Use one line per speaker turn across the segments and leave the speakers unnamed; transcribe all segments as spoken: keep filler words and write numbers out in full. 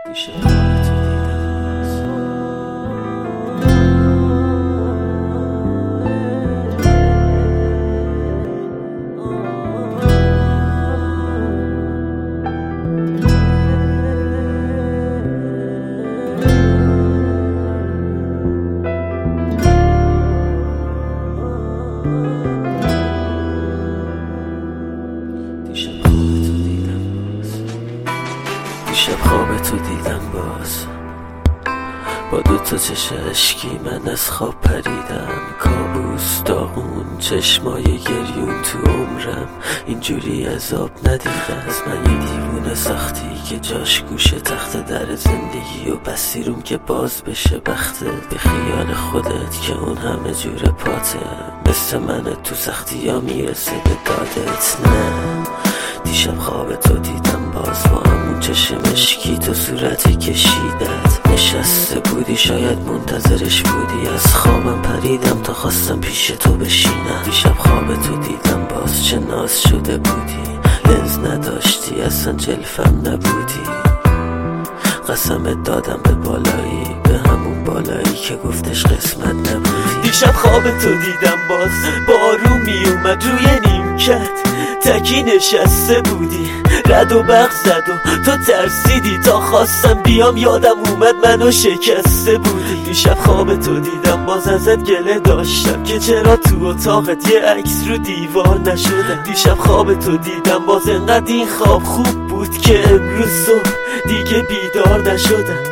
دیشب خواب تو دیدم باز با دوتا چش اشکی من از خواب پریدم. کابوس داغون چشمای گریون تو عمرم اینجوری عذاب ندیده از من. یه دیوونه سختی که جاش گوشه تخت در زندگی و بسیروم که باز بشه بختت به خیال خودت که اون همه جور پاته. مثل من تو سختی ها میرسه به دادت. نه دیشب خواب تو دیدم باز با همون چشم اشکی تو صورت کشیدت نشسته بودی، شاید منتظرش بودی. از خوابم پریدم تا خواستم پیش تو بشینم. دیشب خواب تو دیدم باز چه ناز شده بودی، لنز نداشتی اصلا جلفم نبودی. قسمت دادم به بالایی، به همون بالایی که گفتش قسمت نبودی.
دیشب خواب تو دیدم باز بارون می اومد روی نیمکت تکی نشسته بودی، رد و برق زد و تو ترسیدی تا خواستم بیام یادم اومد منو شکسته بودی. دیشب خواب تو دیدم باز ازت گله داشتم که چرا تو اتاقت یه عکس رو دیوار نشده. دیشب خواب تو دیدم باز انقدر این خواب خوب بود که امروز صبح دیگه بیدار نشدم.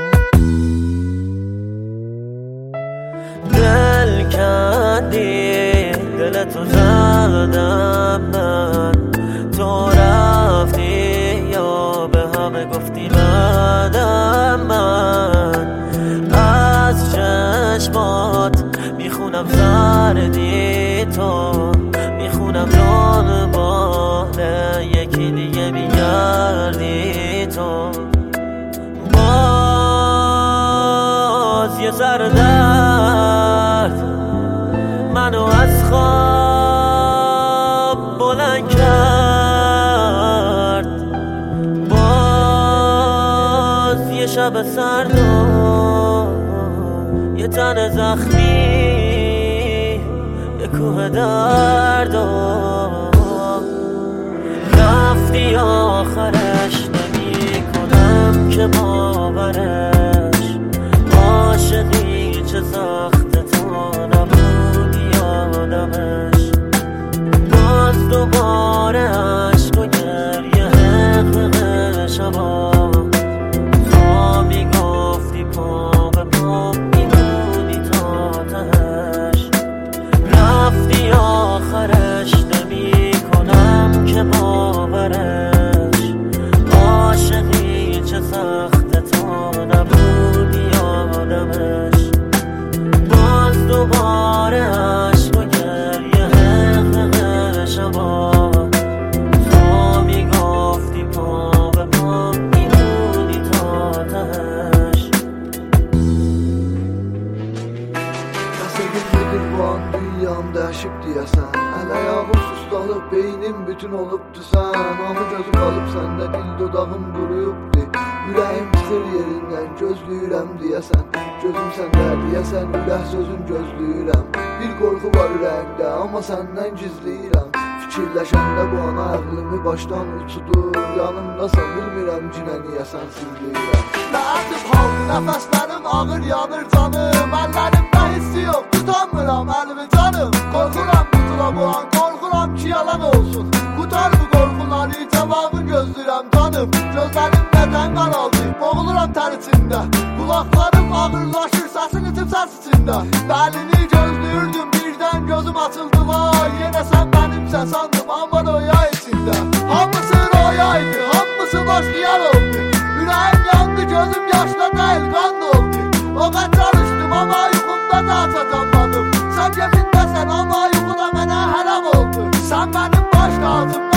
دل کندی دلتو زدم من، تو رفتی یا به همه گفتی بعدم. من از چشمات میخونم زردی تو، میخونم جان باله یکی دیگه میگردی تو. باز یه سر درد منو از خواب بلند کرد. باز یه شب سرد و یه تن زخمی، یه کوه درد و رفتی آخرش نمی کنم که باورش. عاشقی چه سخته تو نبودی آدمش. باز دوباره عشق و گریه حقق شبا، تا میگفتی پا به پا میمونی تا تهش. رفتی آخرش نمی کنم که باورش. عاشقی چه سخته تو نبودی آدمش. باز دوباره عشق و گریه حقق شبا، تا میگفتی پا به پا میمونی تا تهش.
Nasıl gitmedir bu an dünyam dəhşib deyəsən. Əl-ayağım sustalıb, beynim bütün olubdu sən. Hamı gözüm qalıb səndə, dil dodağım quruyubdi. Ürəyim çıxır yerindən, gözləyirəm deyəsən. Gözüm səndə deyəsən, ürək sözün gözləyirəm. Bir qorxu var ürəyimdə, amma səndən gizləyirəm. Fikirləşəndə bu ana əqlimi başdan uçudur. Yanımdasan, bilmirəm cinə niyə sənsiz deyirəm. Nəətib haldı, nəfəslərim ağır yanır canım. Əllərimdə hissi yox, tutanmıram əlimi canım. Qorxuram qutula bu an, qorxuram ki yalan olsun. Qutar bu qorxuları, cavabı gözləyirəm canım. Gözlərim nədən qaraldı, boğuluram tər içində. Qulaqlarım ağırlaşır, səsin itib səs içində. Bəlini gözləyirdim, birdən gözüm açıldı vay. Yenə sən mənimsə sandım, amma röya içində. Hamısı röyaydı, hamısı boş xiyal oldu. Ürəyim yandı, gözüm yaşla deyil, qan oldu. O qədər çalışdım, amma yuxumda da çatanmadım. Sən kefindəsən, amma yuxuda mənə hərəm oldu. Sən mənim baş tacım.